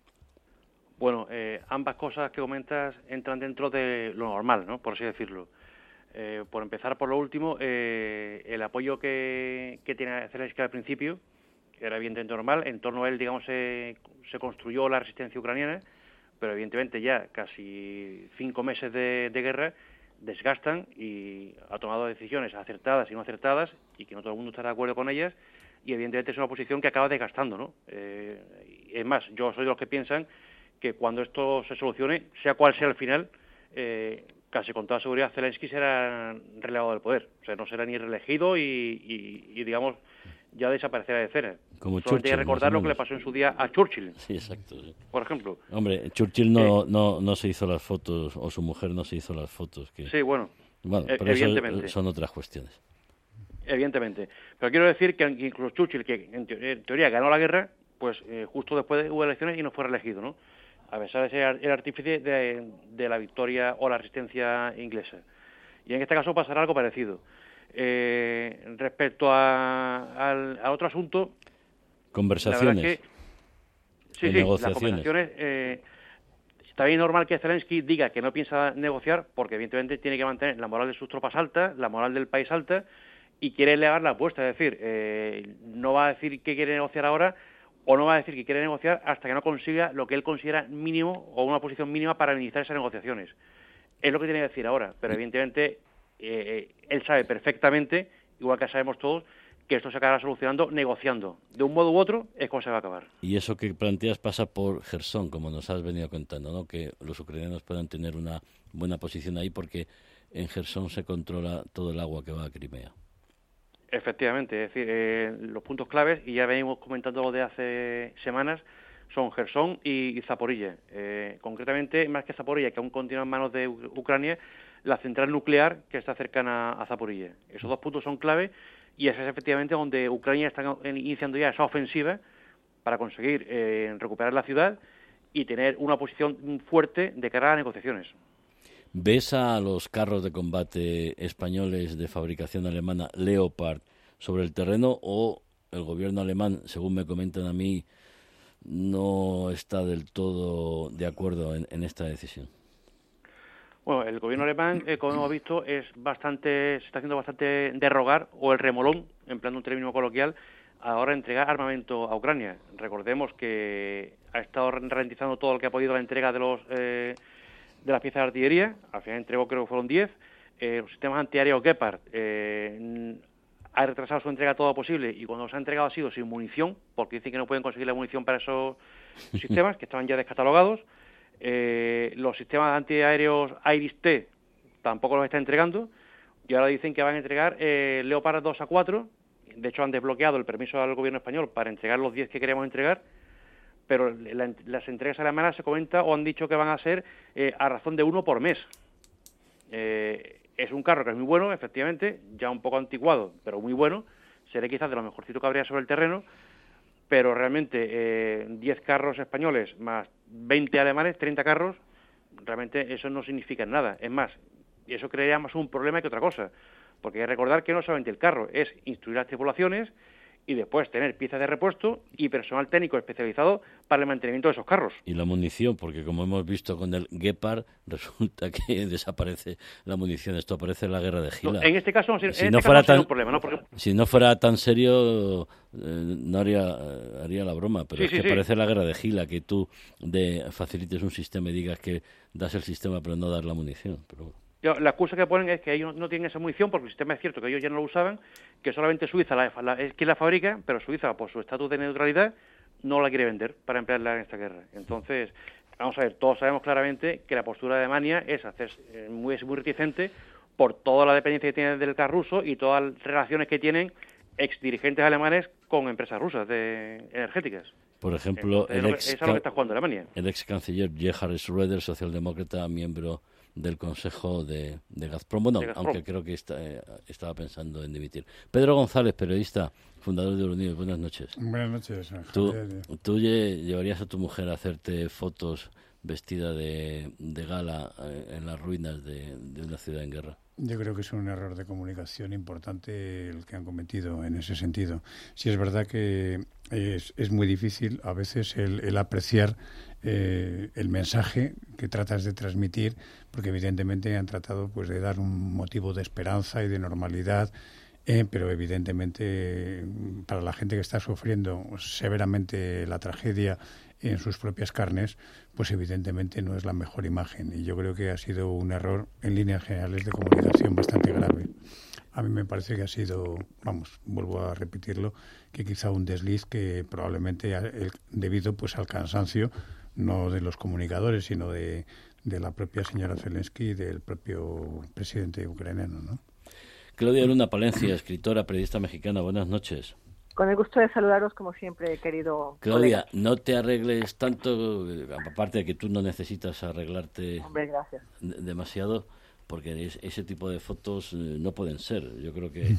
Bueno, eh, ambas cosas que comentas entran dentro de lo normal, ¿no? Por así decirlo. Eh, por empezar por lo último, eh, el apoyo que, que tiene Zelensky al principio, que era evidentemente normal, en torno a él, digamos, se, se construyó la resistencia ucraniana, pero evidentemente ya casi cinco meses de, de guerra desgastan y ha tomado decisiones acertadas y no acertadas y que no todo el mundo estará de acuerdo con ellas y evidentemente es una posición que acaba desgastando, ¿no? Eh, es más, yo soy de los que piensan que cuando esto se solucione, sea cual sea el final, eh, casi con toda seguridad Zelensky será relevado del poder. O sea, no será ni reelegido y, y, y digamos, ya desaparecerá de escena. Como Solamente hay que recordar lo que le pasó en su día a Churchill. Sí, exacto. Sí. Por ejemplo. Hombre, Churchill no, eh, no, no se hizo las fotos, o su mujer no se hizo las fotos. Que... Sí, bueno, bueno pero evidentemente. Eso son otras cuestiones. Evidentemente. Pero quiero decir que incluso Churchill, que en teoría ganó la guerra, pues eh, justo después hubo elecciones y no fue reelegido, ¿no? A pesar de ser el artífice de, de la victoria o la resistencia inglesa. Y en este caso pasará algo parecido. Eh, respecto a, al, a otro asunto... Conversaciones. La verdad es que, sí, sí, negociaciones. Las conversaciones... Eh, está bien normal que Zelensky diga que no piensa negociar, porque evidentemente tiene que mantener la moral de sus tropas alta, la moral del país alta, y quiere elevar la apuesta. Es decir, eh, no va a decir que quiere negociar ahora... o no va a decir que quiere negociar hasta que no consiga lo que él considera mínimo o una posición mínima para iniciar esas negociaciones. Es lo que tiene que decir ahora, pero evidentemente eh, él sabe perfectamente, igual que sabemos todos, que esto se acabará solucionando negociando. De un modo u otro es como se va a acabar. Y eso que planteas pasa por Jersón, como nos has venido contando, ¿no? Que los ucranianos puedan tener una buena posición ahí porque en Jersón se controla todo el agua que va a Crimea. Efectivamente, es decir, eh, los puntos claves, y ya venimos comentándolo de hace semanas, son Jersón y, y Zaporilla. Eh, concretamente, más que Zaporilla, que aún continúa en manos de U- Ucrania, la central nuclear que está cercana a Zaporilla. Esos dos puntos son clave y ese es efectivamente donde Ucrania está iniciando ya esa ofensiva para conseguir eh, recuperar la ciudad y tener una posición fuerte de cara a las negociaciones. ¿Ves a los carros de combate españoles de fabricación alemana Leopard sobre el terreno o el gobierno alemán, según me comentan a mí, no está del todo de acuerdo en, en esta decisión? Bueno, el gobierno alemán, eh, como hemos visto, es bastante, se está haciendo bastante de rogar, o el remolón, empleando un término coloquial, ahora entregar armamento a Ucrania. Recordemos que ha estado ralentizando todo lo que ha podido la entrega de los... Eh, de las piezas de artillería, al final entregó, creo que fueron diez, eh, los sistemas antiaéreos Gepard eh, ha retrasado su entrega todo lo posible y cuando se ha entregado ha sido sin munición, porque dicen que no pueden conseguir la munición para esos sistemas, que estaban ya descatalogados. Eh, los sistemas antiaéreos Iris-T tampoco los está entregando y ahora dicen que van a entregar eh, Leopard dos a cuatro, de hecho han desbloqueado el permiso al gobierno español para entregar los diez que queremos entregar, pero la, las entregas alemanas se comenta o han dicho que van a ser eh, a razón de uno por mes. Eh, es un carro que es muy bueno, efectivamente, ya un poco anticuado, pero muy bueno, será quizás de lo mejorcito que habría sobre el terreno, pero realmente eh, diez carros españoles más veinte alemanes, treinta carros, realmente eso no significa nada. Es más, y eso crearía más un problema que otra cosa, porque hay que recordar que no solamente el carro, es instruir las tripulaciones y después tener piezas de repuesto y personal técnico especializado para el mantenimiento de esos carros. Y la munición, porque como hemos visto con el Gepard, resulta que desaparece la munición. Esto aparece en la guerra de Gila. No, en este caso, si en no este fuera caso tan, no un problema, ¿no? Porque... si no fuera tan serio, eh, no haría, haría la broma, pero sí, es sí, que sí. parece la guerra de Gila, que tú de, facilites un sistema y digas que das el sistema pero no das la munición. Pero... La excusa que ponen es que ellos no tienen esa munición, porque el sistema es cierto que ellos ya no lo usaban, que solamente Suiza la, la, es quien la fabrica, pero Suiza, por su estatus de neutralidad, no la quiere vender para emplearla en esta guerra. Entonces, vamos a ver, todos sabemos claramente que la postura de Alemania es, hacer, es muy, es muy reticente por toda la dependencia que tiene del gas ruso y todas las relaciones que tienen exdirigentes alemanes con empresas rusas de energéticas. Por ejemplo, Entonces, el, ex, es a lo que está jugando Alemania. El ex canciller Gerhard Schröder, socialdemócrata, miembro del Consejo de, de Gazprom, bueno, de Gazprom. Aunque creo que está, eh, estaba pensando en dimitir. Pedro González, periodista, fundador de Euronews, buenas noches. Buenas noches. ¿Tú, tú llevarías a tu mujer a hacerte fotos vestida de, de gala eh, en las ruinas de, de una ciudad en guerra? Yo creo que es un error de comunicación importante el que han cometido en ese sentido. Sí es verdad que es, es muy difícil a veces el, el apreciar eh, el mensaje que tratas de transmitir, porque evidentemente han tratado pues de dar un motivo de esperanza y de normalidad, eh, pero evidentemente para la gente que está sufriendo severamente la tragedia en sus propias carnes, pues evidentemente no es la mejor imagen. Y yo creo que ha sido un error en líneas generales de comunicación bastante grave. A mí me parece que ha sido, vamos, vuelvo a repetirlo, que quizá un desliz que probablemente el, debido pues al cansancio, no de los comunicadores, sino de, de la propia señora Zelensky y del propio presidente ucraniano, ¿no? Claudia Luna Palencia, escritora, periodista mexicana, buenas noches. Con el gusto de saludaros, como siempre, querido Claudia, colega. No te arregles tanto, aparte de que tú no necesitas arreglarte Hombre, gracias. demasiado, porque es, ese tipo de fotos eh, no pueden ser. Yo creo que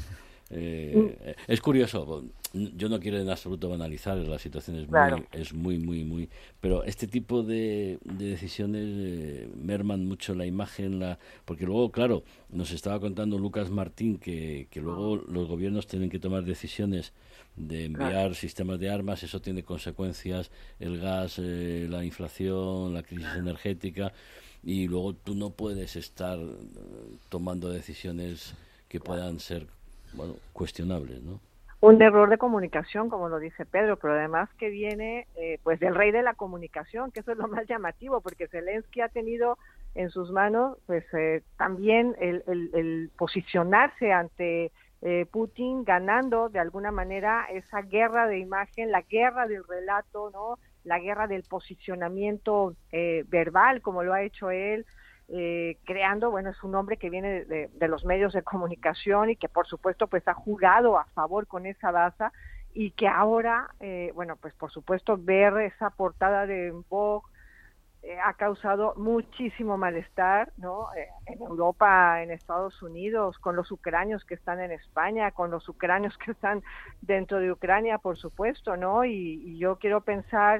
eh, es curioso. Yo no quiero en absoluto banalizar, la situación es, claro. muy, es muy, muy, muy... Pero este tipo de, de decisiones eh, merman mucho la imagen, la porque luego, claro, nos estaba contando Lucas Martín que, que luego los gobiernos tienen que tomar decisiones de enviar claro. sistemas de armas, eso tiene consecuencias, el gas, eh, la inflación, la crisis claro. energética, y luego tú no puedes estar eh, tomando decisiones que claro. puedan ser, bueno, cuestionables, ¿no? Un error de comunicación, como lo dice Pedro, pero además que viene eh, pues del rey de la comunicación, que eso es lo más llamativo, porque Zelensky ha tenido en sus manos pues eh, también el, el, el posicionarse ante eh, Putin, ganando de alguna manera esa guerra de imagen, la guerra del relato, ¿no? La guerra del posicionamiento eh, verbal, como lo ha hecho él. Eh, creando, bueno, es un hombre que viene de, de, de los medios de comunicación y que por supuesto pues ha jugado a favor con esa baza y que ahora, eh, bueno, pues por supuesto ver esa portada de Vogue eh, ha causado muchísimo malestar, ¿no? Eh, en Europa, en Estados Unidos, con los ucranios que están en España, con los ucranios que están dentro de Ucrania, por supuesto, ¿no? Y, y yo quiero pensar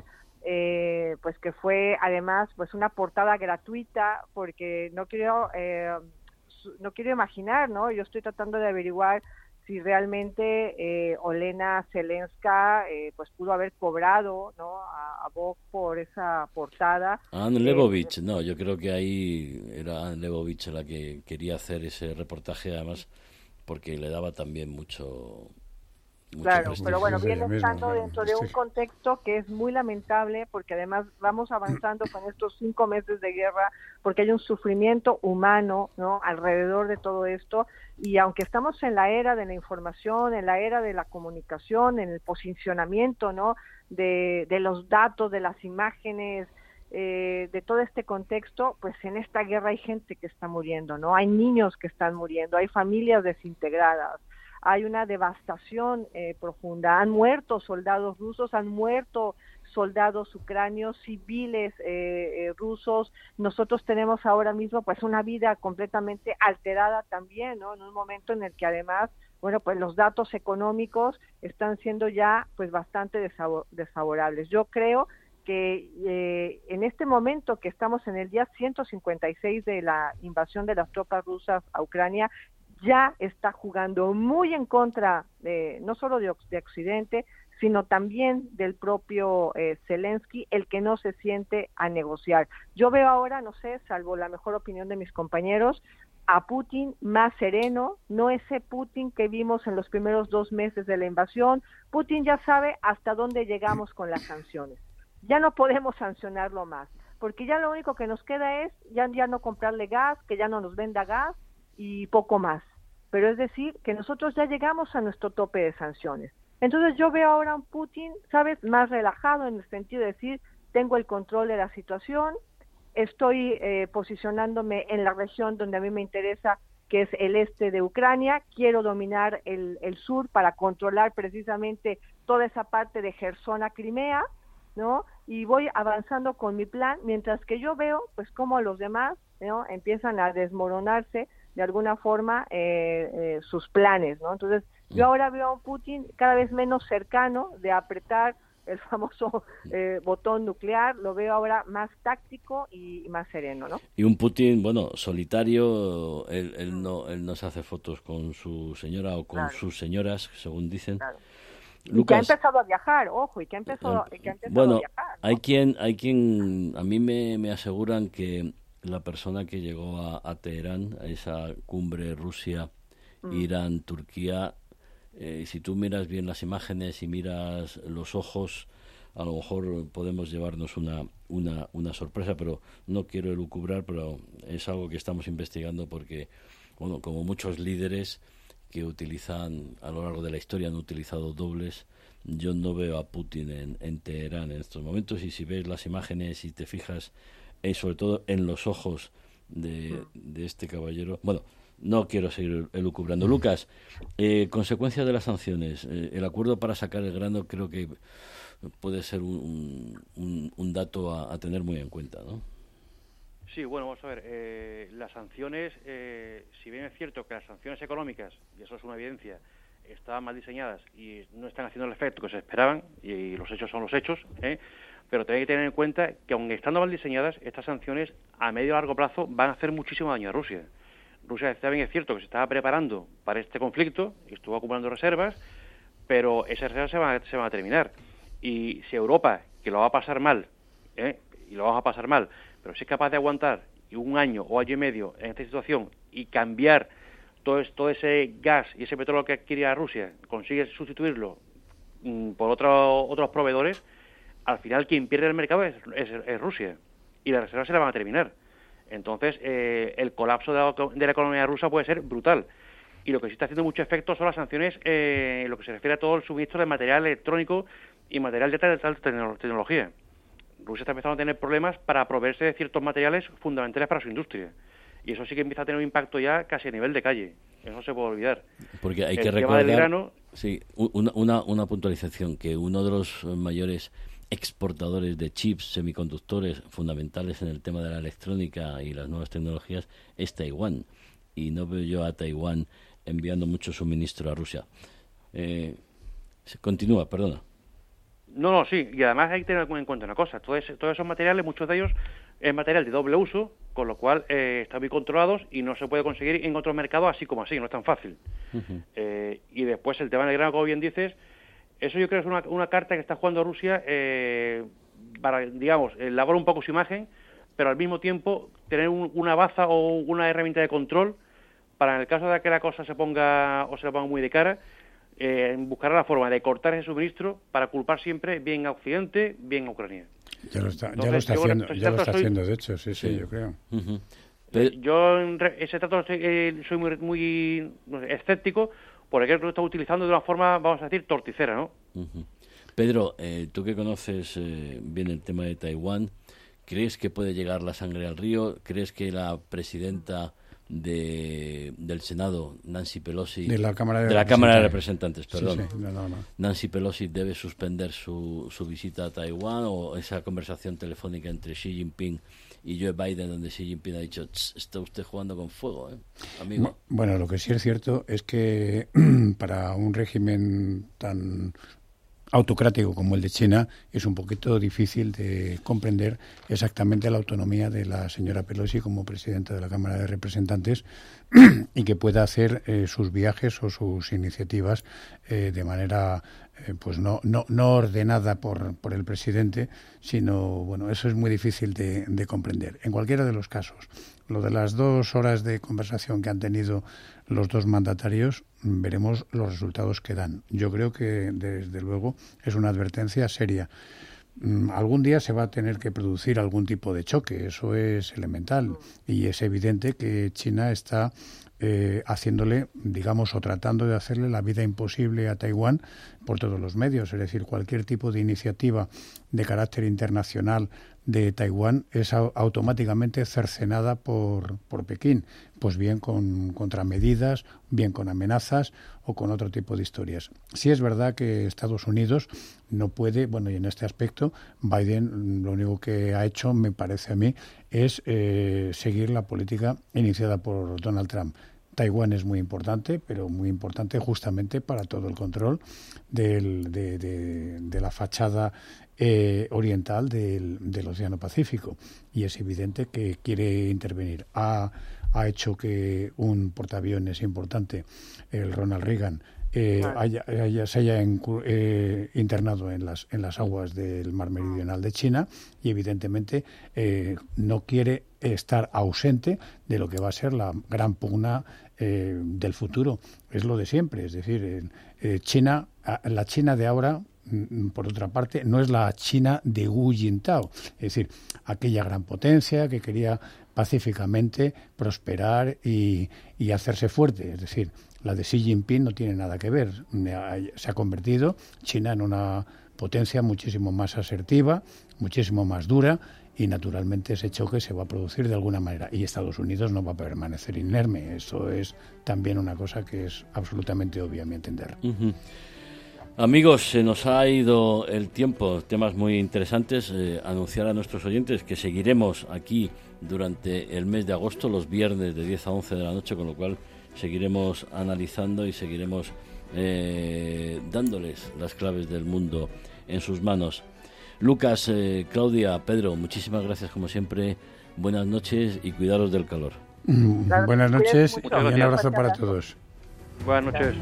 Eh, pues que fue además pues una portada gratuita, porque no quiero eh, no quiero imaginar, ¿no? Yo estoy tratando de averiguar si realmente eh, Olena Zelenska eh, pues pudo haber cobrado, ¿no? a, a Vogue por esa portada. Anne Leibovitz, eh, no, yo creo que ahí era Anne Leibovitz la que quería hacer ese reportaje, además porque le daba también mucho Claro, pero bueno, viene estando dentro de un contexto que es muy lamentable, porque además vamos avanzando con estos cinco meses de guerra, porque hay un sufrimiento humano, ¿no? Alrededor de todo esto, y aunque estamos en la era de la información, en la era de la comunicación, en el posicionamiento, ¿no? De, de los datos, de las imágenes, eh, de todo este contexto, pues en esta guerra hay gente que está muriendo, ¿no? Hay niños que están muriendo, hay familias desintegradas. Hay una devastación eh, profunda. Han muerto soldados rusos, han muerto soldados ucranios, civiles eh, eh, rusos. Nosotros tenemos ahora mismo pues una vida completamente alterada también, ¿no? En un momento en el que además, bueno, pues los datos económicos están siendo ya pues bastante desfavorables. Yo creo que eh, en este momento que estamos en el día ciento cincuenta y seis de la invasión de las tropas rusas a Ucrania, ya está jugando muy en contra de, no solo de, de Occidente, sino también del propio eh, Zelensky, el que no se siente a negociar. Yo veo ahora, no sé, salvo la mejor opinión de mis compañeros, a Putin más sereno, no ese Putin que vimos en los primeros dos meses de la invasión. Putin ya sabe hasta dónde llegamos con las sanciones. Ya no podemos sancionarlo más, porque ya lo único que nos queda es ya, ya no comprarle gas, que ya no nos venda gas y poco más. Pero es decir, que nosotros ya llegamos a nuestro tope de sanciones. Entonces yo veo ahora a un Putin, ¿sabes?, más relajado en el sentido de decir, tengo el control de la situación, estoy eh, posicionándome en la región donde a mí me interesa, que es el este de Ucrania, quiero dominar el, el sur para controlar precisamente toda esa parte de Jersón a Crimea, ¿no? Y voy avanzando con mi plan, mientras que yo veo, pues, cómo los demás, ¿no?, empiezan a desmoronarse de alguna forma eh, eh, sus planes, ¿no? Entonces, yo ahora veo a un Putin cada vez menos cercano de apretar el famoso eh, botón nuclear, lo veo ahora más táctico y, y más sereno, ¿no? Y un Putin, bueno, solitario, él, él no él no se hace fotos con su señora o con claro. sus señoras, según dicen. Claro. Lucas, y que ha empezado a viajar, ojo, y que ha empezado, eh, que ha empezado bueno, a viajar, ¿no? hay quien, hay quien, a mí me, me aseguran que la persona que llegó a, a Teherán, a esa cumbre Rusia, mm. Irán, Turquía, eh, si tú miras bien las imágenes y miras los ojos, a lo mejor podemos llevarnos una, una, una sorpresa, pero no quiero elucubrar, pero es algo que estamos investigando porque, bueno, como muchos líderes que utilizan, a lo largo de la historia han utilizado dobles, yo no veo a Putin en, en Teherán en estos momentos, y si ves las imágenes y te fijas eh, sobre todo en los ojos de, de este caballero, bueno, no quiero seguir elucubrando. Lucas, eh, consecuencias de las sanciones, eh, el acuerdo para sacar el grano creo que puede ser un, un, un dato a, a tener muy en cuenta, ¿no? Sí, bueno, vamos a ver, eh, las sanciones, eh, si bien es cierto que las sanciones económicas, y eso es una evidencia, estaban mal diseñadas y no están haciendo el efecto que se esperaban, y, y los hechos son los hechos, ¿eh? Pero tenéis que tener en cuenta que aunque estando mal diseñadas, estas sanciones a medio y largo plazo van a hacer muchísimo daño a Rusia. Rusia también es cierto que se estaba preparando para este conflicto, y estuvo acumulando reservas, pero esas reservas se van a, se van a terminar. Y si Europa, que lo va a pasar mal, ¿eh? y lo vamos a pasar mal, pero si es capaz de aguantar un año o año y medio en esta situación y cambiar todo, todo ese gas y ese petróleo que adquiría Rusia, consigue sustituirlo mm, por otro, otros proveedores, al final quien pierde el mercado es, es, es Rusia, y las reservas se la van a terminar. Entonces, eh, el colapso de la, de la economía rusa puede ser brutal. Y lo que sí está haciendo mucho efecto son las sanciones eh, en lo que se refiere a todo el suministro de material electrónico y material de alta tecnología. Rusia está empezando a tener problemas para proveerse de ciertos materiales fundamentales para su industria. Y eso sí que empieza a tener un impacto ya casi a nivel de calle. Eso no se puede olvidar. Porque hay el que tema recordar, del grano, sí, una, una, una puntualización, que uno de los mayores exportadores de chips, semiconductores fundamentales en el tema de la electrónica y las nuevas tecnologías es Taiwán. Y no veo yo a Taiwán enviando mucho suministro a Rusia. Eh, continúa, perdona. No, no, sí, y además hay que tener en cuenta una cosa, todos, todos esos materiales, muchos de ellos es material de doble uso, con lo cual eh, están muy controlados y no se puede conseguir en otros mercados así como así, no es tan fácil. Uh-huh. Eh, y después el tema del grano, como bien dices, eso yo creo que es una, una carta que está jugando Rusia eh, para, digamos, elaborar un poco su imagen, pero al mismo tiempo tener un, una baza o una herramienta de control para en el caso de que la cosa se ponga o se la ponga muy de cara, Eh, buscar la forma de cortar ese suministro para culpar siempre bien a Occidente, bien a Ucrania. Ya lo está, Entonces, ya lo está haciendo, ya lo está soy, haciendo, de hecho, sí, sí, sí. yo creo. Uh-huh. Pero, yo en ese trato soy, eh, soy muy, muy no sé, escéptico, porque creo que lo está utilizando de una forma, vamos a decir, torticera, ¿no? Uh-huh. Pedro, eh, tú que conoces eh, bien el tema de Taiwán, ¿crees que puede llegar la sangre al río? ¿Crees que la presidenta de, del Senado, Nancy Pelosi, de la Cámara de, de, la Cámara de Representantes, perdón. Sí, sí. No, no, no. Nancy Pelosi debe suspender su, su visita a Taiwán, o esa conversación telefónica entre Xi Jinping y Joe Biden, donde Xi Jinping ha dicho, está usted jugando con fuego, ¿eh, amigo? Bueno, lo que sí es cierto es que para un régimen tan autocrático como el de China es un poquito difícil de comprender exactamente la autonomía de la señora Pelosi como presidenta de la Cámara de Representantes y que pueda hacer eh, sus viajes o sus iniciativas eh, de manera eh, pues no, no, no ordenada por, por el presidente, sino, bueno, eso es muy difícil de, de comprender. En cualquiera de los casos, lo de las dos horas de conversación que han tenido los dos mandatarios, veremos los resultados que dan. Yo creo que, desde luego, es una advertencia seria. Algún día se va a tener que producir algún tipo de choque, eso es elemental, y es evidente que China está eh, haciéndole, digamos, o tratando de hacerle la vida imposible a Taiwán por todos los medios. Es decir, cualquier tipo de iniciativa de carácter internacional de Taiwán es automáticamente cercenada por, por Pekín, pues bien con contramedidas, bien con amenazas o con otro tipo de historias. Sí es verdad que Estados Unidos no puede, bueno, y en este aspecto Biden lo único que ha hecho, me parece a mí, es eh, seguir la política iniciada por Donald Trump. Taiwán es muy importante, pero muy importante justamente para todo el control del, de, de, de la fachada eh, oriental del, del Océano Pacífico. Y es evidente que quiere intervenir. Ha, ha hecho que un portaaviones importante, el Ronald Reagan, eh, haya, haya, se haya encu- eh, internado en las, en las aguas del Mar Meridional de China y evidentemente eh, no quiere estar ausente de lo que va a ser la gran pugna eh, del futuro. Es lo de siempre, es decir, eh, China, la China de ahora, por otra parte, no es la China de Hu Jintao, es decir, aquella gran potencia que quería pacíficamente prosperar y, y hacerse fuerte. Es decir, la de Xi Jinping no tiene nada que ver. Se ha convertido China en una potencia muchísimo más asertiva, muchísimo más dura, y naturalmente ese choque se va a producir de alguna manera. Y Estados Unidos no va a permanecer inerme. Eso es también una cosa que es absolutamente obvia a mi entender. Uh-huh. Amigos, se nos ha ido el tiempo, temas muy interesantes. Eh, anunciar a nuestros oyentes que seguiremos aquí durante el mes de agosto, los viernes de diez a once de la noche, con lo cual seguiremos analizando y seguiremos eh, dándoles las claves del mundo en sus manos. Lucas, eh, Claudia, Pedro, muchísimas gracias como siempre. Buenas noches y cuidaros del calor. Mm, buenas noches y un abrazo para todos. Buenas noches.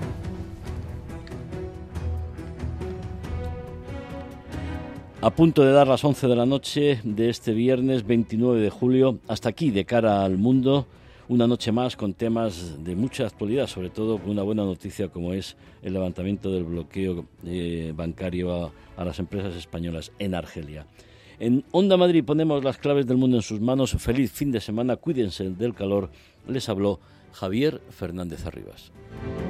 A punto de dar las once de la noche de este viernes veintinueve de julio, hasta aquí de cara al mundo, una noche más con temas de mucha actualidad, sobre todo con una buena noticia como es el levantamiento del bloqueo eh, bancario a, a las empresas españolas en Argelia. En Onda Madrid ponemos las claves del mundo en sus manos. Feliz fin de semana, cuídense del calor. Les habló Javier Fernández Arribas.